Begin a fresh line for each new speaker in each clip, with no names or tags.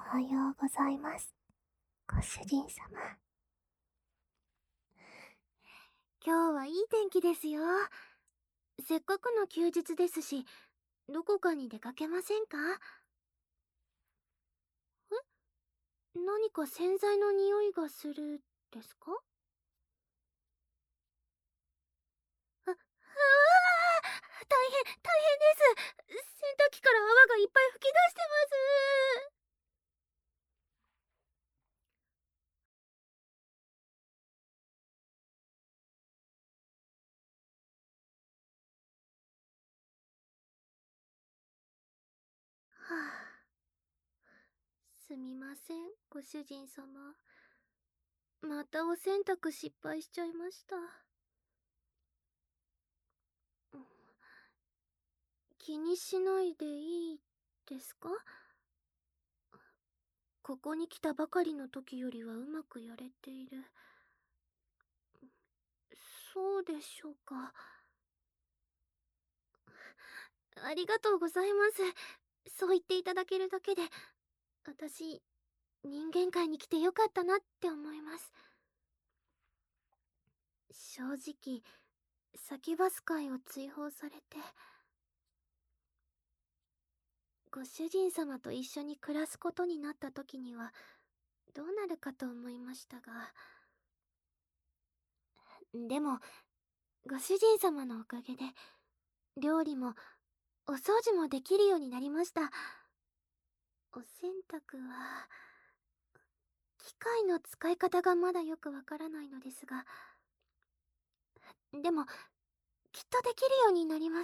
おはようございます。ご主人様。
今日はいい天気ですよ。せっかくの休日ですし、どこかに出かけませんか？何か洗剤の匂いがするですか？大変、大変です。洗濯機から泡がいっぱい吹き出してます。はあ、すみません、ご主人様。またお洗濯失敗しちゃいました。気にしないでいいですか？ここに来たばかりの時よりはうまくやれている。そうでしょうか。ありがとうございます。そう言っていただけるだけで、私、人間界に来てよかったなって思います。正直、サキュバス界を追放されて、ご主人様と一緒に暮らすことになった時には、どうなるかと思いましたが。でも、ご主人様のおかげで、料理も、お掃除もできるようになりました。お洗濯は、機械の使い方がまだよくわからないのですが、でも、きっとできるようになります。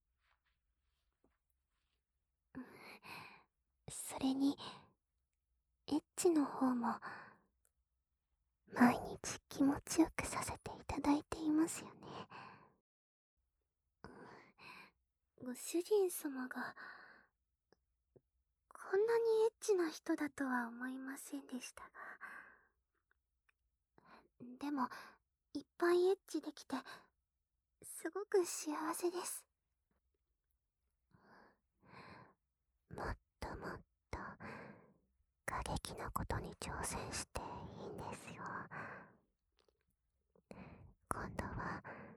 それに、エッチの方も、毎日気持ちよくさせていただいていますよね。
ご主人様が、こんなにエッチな人だとは思いませんでしたが。でも、いっぱいエッチできて、すごく幸せです。
もっともっと、過激なことに挑戦していいんですよ。今度は、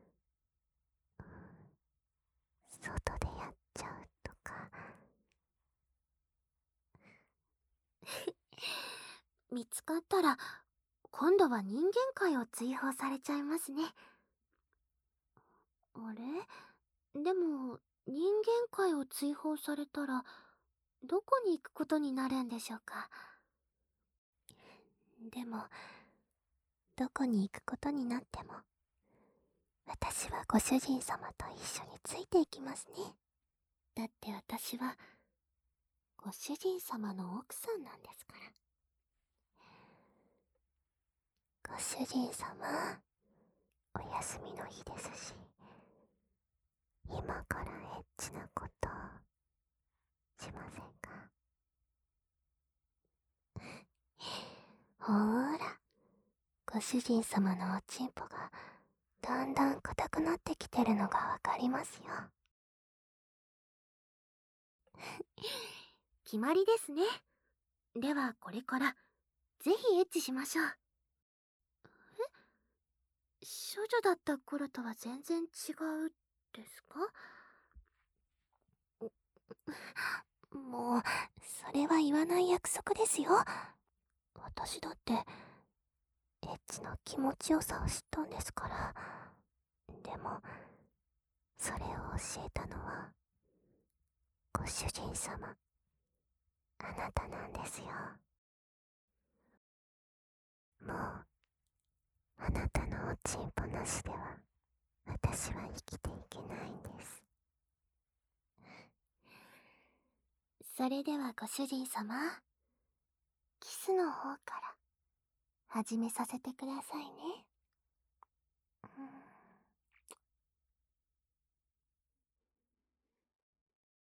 外でやっちゃうとか。
見つかったら、今度は人間界を追放されちゃいますね。あれ？でも、人間界を追放されたら、どこに行くことになるんでしょうか。
でも、どこに行くことになっても、私はご主人様と一緒についていきますね。だって私は、ご主人様の奥さんなんですから。ご主人様、お休みの日ですし、今からエッチなことしませんか？ほーら、ご主人様のおちんぽがだんだん硬くなってきてるのがわかりますよ。
決まりですね。ではこれからぜひエッチしましょう。処女だった頃とは全然違うですか？
もう、それは言わない約束ですよ。私だって、エッチの気持ちよさを知ったんですから。でも、それを教えたのは、ご主人様、あなたなんですよ。もう、あなたのおちんぽなしでは、私は生きていけないんです。
それではご主人様、キスの方から始めさせてくださいね。